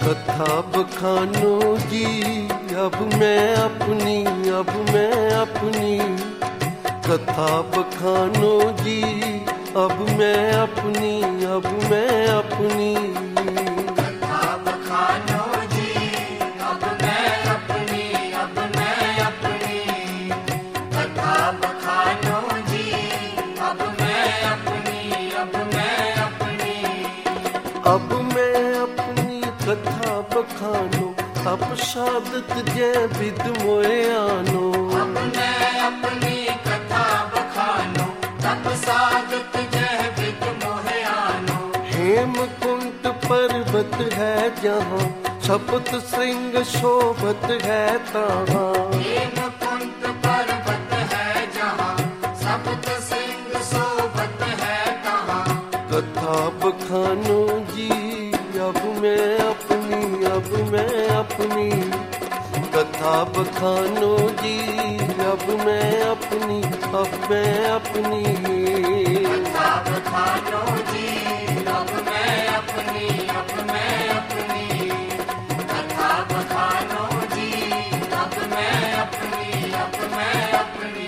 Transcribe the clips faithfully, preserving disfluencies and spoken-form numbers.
कथा बखानो जी अब मैं अपनी, अब मैं अपनी कथा बखानो जी अब मैं अपनी, अब मैं अपनी कथा बखानो जी अब मैं अपनी, अब मैं अपनी कथा बखानो जी अब मैं अपनी, अब मैं अपनी अब मैं अपनी कथा बखानो तप साधत जय विद मोए आनो। अब मैं अपनी कथा बखानो तप साधत जय विद मोहे आनो। हेमकुंट पर्वत है जहाँ सप्त श्रृंग शोभत है तहाँ। हेमकुंट पर्वत है जहाँ सप्त श्रृंग शोभत है तहाँ। कथा बखानो जी अब मैं अपनी, अब मैं अपनी कथा बखानो जी अब मैं अपनी, अब मैं अपनी कथा बखानो जी अब मैं अपनी, अब मैं अपनी कथा बखानो जी अब मैं अपनी, अब मैं अपनी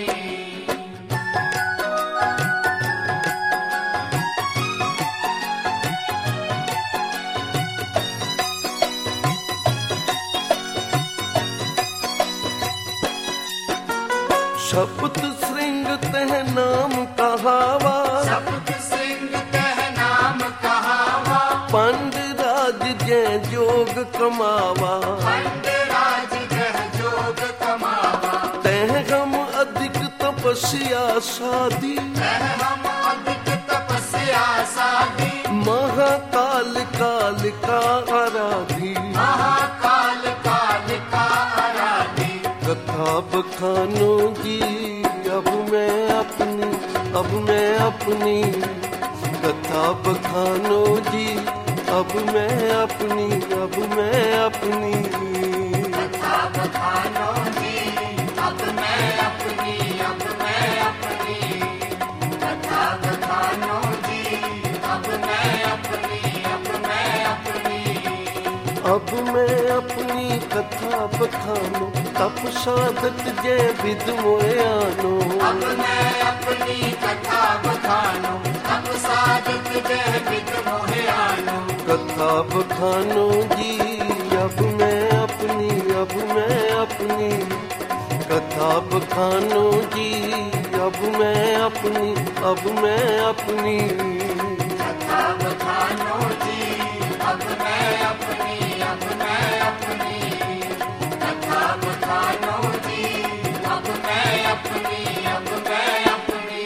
सप्त श्रृंग तह नाम कहावा, सप्त श्रृंग तह नाम कहावा। पंड राज जय जोग कमावा। पंड राज जह जोग कमावा। तह हम अधिक तपस्या साधी, तह हम अधिक तपस्या साधी। महाकाल काल का आराधी। महाकाल काल का आराधी। कथा बखानो जी अब मैं अपनी, अब मैं अपनी कथा बखानो जी अब मैं अपनी, अब मैं अपनी कथा बखानो जी अब मैं अपनी, अब मैं अपनी कथा बखानो जी अब मैं अपनी, अब मैं अपनी अब मैं अपनी कथा बखानो तप साधत जय विद मोए आनो। अब मैं अपनी कथा बखानो तप साधत जय विद मोहे आनो। कथा बखानो जी अब मैं अपनी, अब मैं अपनी कथा बखानो जी अब मैं अपनी, अब मैं अपनी कथा बखानो जी अब मैं अपनी, अब मैं अपनी कथा बखानो जी अब मैं अपनी, अब मैं अपनी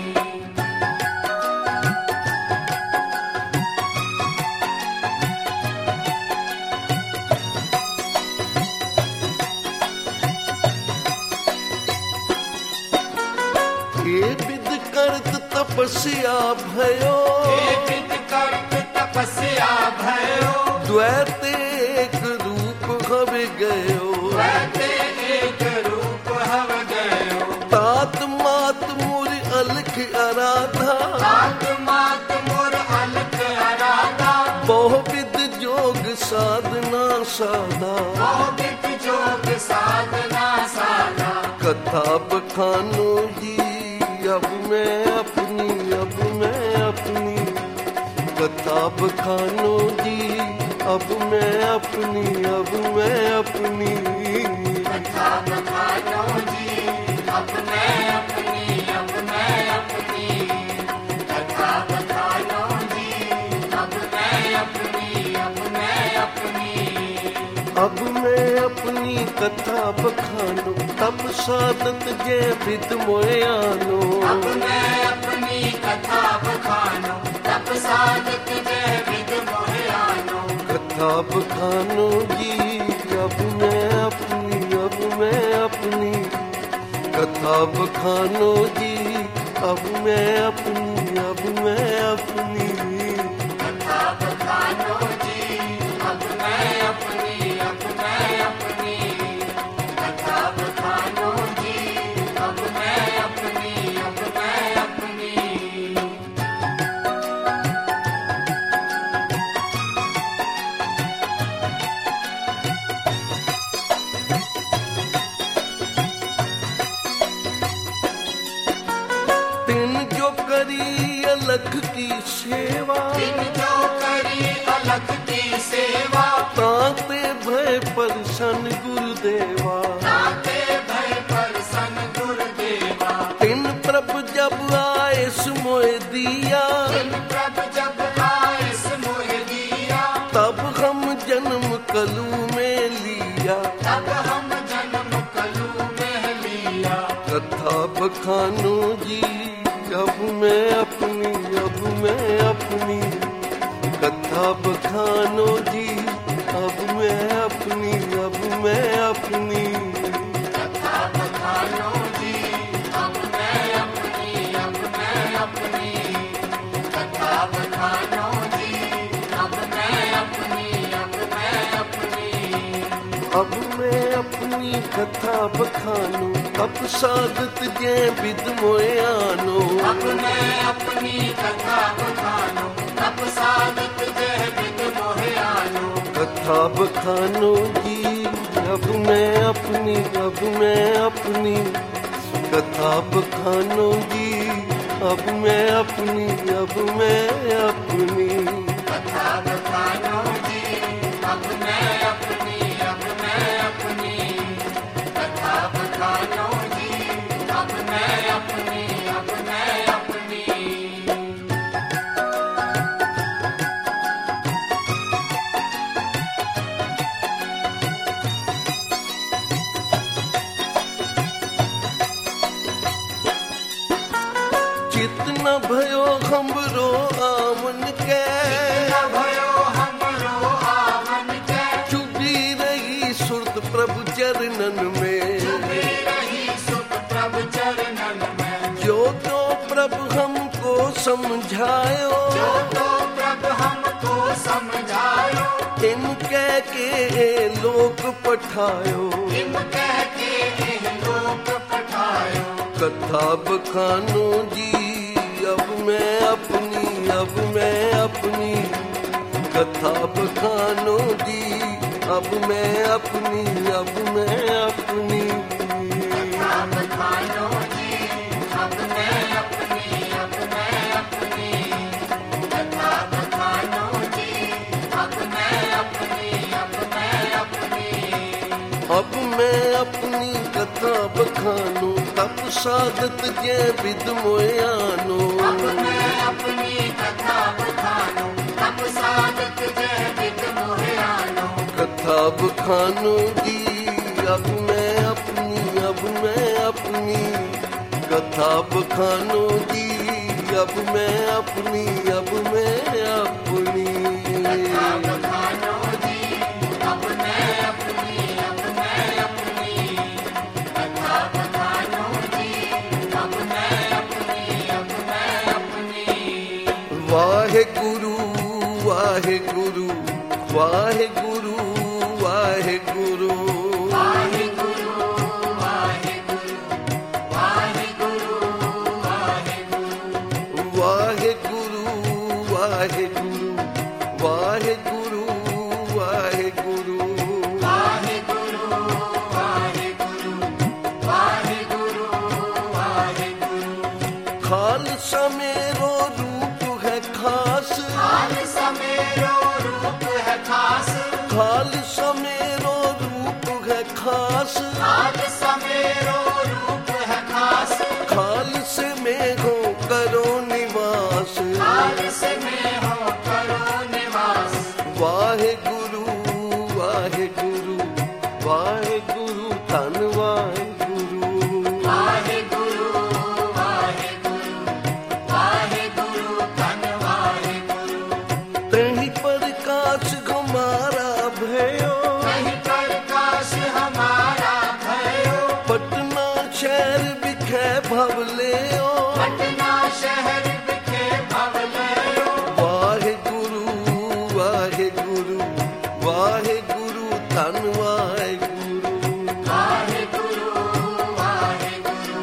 हे विद करत तपस्या भयो, हे विद करत तपस्या भयो। द्वैत एक रूप हवे गयो। द्वैते एक रूप हव गयो। तात मात मुर अलख आराधा। तात मात मोर अलख आराधा। बहु विद जोग साधना साधा। मोहित जोग साधना साधा। कथा बखानो जी अब मैं अपनी, अब मैं अपनी कथा बखानो जी अब मैं अपनी, अब मैं अपनी कथा बखानो जी अब मैं अपनी, अब मैं अपनी कथा बखानो जी अब मैं अपनी, अब मैं अपनी अब मैं अपनी कथा बखानो तप साधत जय विद मोए आनो। अब मैं अपनी कथा बखानो तप साधत जय विद मोहे आनो। कथा बखानो जी अब मैं अपनी, अब मैं अपनी कथा बखानो जी अब मैं अपनी, अब मैं अपनी कथा बखानो जी अब मैं अपनी, अब मैं अपनी कथा बखानो जी अब मैं अपनी, अब मैं अपनी कलू में लिया, तब हम जन्म कलू में लिया। कथा बखानो जी अब मैं अपनी, अब मैं अपनी कथा बखानो जी, अब मैं अपनी, अब मैं अपनी कथा बखानो जी, अब मैं अपनी, अब मैं अपनी कथा बखानो जी, अब मैं अपनी, अब मैं अपनी अब मैं अपनी कथा बखानो, तप साधत जय विद मोए आनो। अब मैं अपनी कथा बखानो, तप साधत जय विद मोहे आनो। कथा बखानो जी अब मैं अपनी, अब मैं अपनी कथा बखानो जी, अब मैं अपनी, अब मैं अपनी कथा बखानो जी, अब मैं अपनी, अब मैं अपनी कथा बखानो जी, अब मैं अपनी, अब मैं अपनी चितना भयो हमरो आमन के, न भयो हमरो आवन के। चुभी रही सुरत प्रभु चरणन में, चुभी रही सुख प्रभु चरणन में। जो तो प्रभु हमको समझायो, जो तो प्रभु हमको समझायो। इन कह के लोक पठायो। हिम कह के एह लोक पठायो। कथा बखानो जी अब मैं अपनी, अब मैं अपनी कथा बखानो जी, अब मैं अपनी, अब मैं अपनी कथा बखानो जी, अब मैं अपनी, अब मैं अपनी कथा बखानो जी, अब मैं अपनी, अब मैं अपनी अब मैं अपनी कथा बखानो, तप साधत जय विद मोए आनो। अब मैं अपनी कथा बखानो, तप साधत जय विद मोहे आनो। कथा बखानो जी अब मैं अपनी, अब मैं अपनी कथा बखानो जी, अब मैं अपनी, अब मैं अपनी कथा बखानो जी, अब मैं अपनी, अब मैं अपनी कथा बखानो जी, अब मैं अपनी, अब मैं अपनी वाहे गुरु, वाहे गुरु, वाहे गुरु, वाहे गुरु वाहे गुरु, वाहे गुरु, वाहे गुरु, वाहे गुरु वाहे गुरु, वाहे गुरु, वाहे गुरु, वाहे गुरु वाहे गुरु, वाहे गुरु, वाहे गुरु, वाहे गुरु खालसा मेरो रूप है खास, खालसा मेरो रूप है खास। खालसा मेरो रूप है खास, खालसा मेरो रूप है खास। खालसे में हो करो निवास। खालसे में हो करो निवास। वाहे गुरु, वाहे गुरु, वाहे गुरु, धन वाहे गुरु वाहे गुरु, वाहे गुरु, वाहे गुरु, धन वाहे गुरु। तही प्रकाश हमारा भयो, कहीं प्रकाश हमारा भयो। पटना शहर बिखे भवलेओ। पटना शहर बिखे भवलेओ। वाहे गुरु, वाहे गुरु, वाहे गुरु, धन वाहे गुरु वाहे गुरु, वाहे गुरु,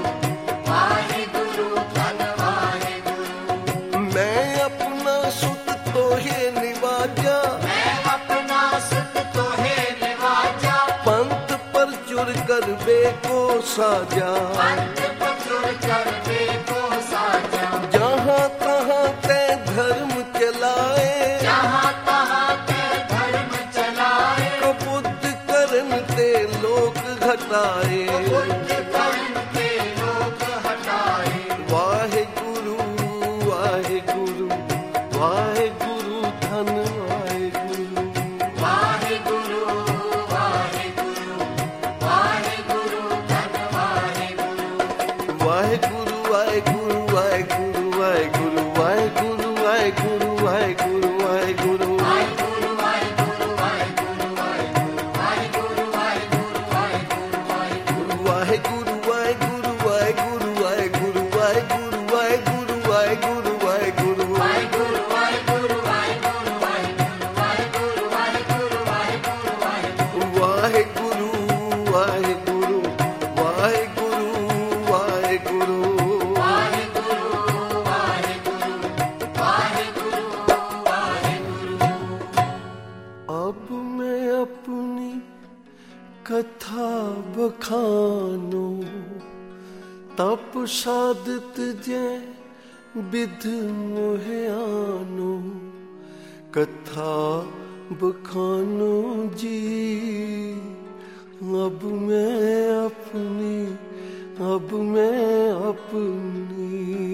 वाहे गुरु, धन वाहे गुरु। मैं अपना सुत तोहे निवाजा, मैं अपना सुख तोहे निवाजा। पंथ पर जुर कर बे को साजा। पंथ पचुर कर को साजा। जहाँ तहाँ ते धर्म चलाए, जहाँ तहाँ ते धर्म चलाए। कबुद्ध करन ते लोक घटाए। बुद्ध कर्म के लोग हटाए। वाहे गुरु, वाहे गुरु, वाहे गुरु, धन वाहे गुरु वाहे गुरु, अब मैं अपनी कथा बखानो, तप साधत जै विध मोहे आनो। कथा बखानो जी, अब मैं अपनी, अब मैं अपनी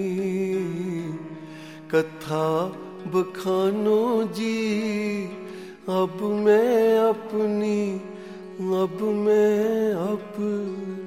कथा बखानो जी, अब मैं अपनी, अब मैं अपनी।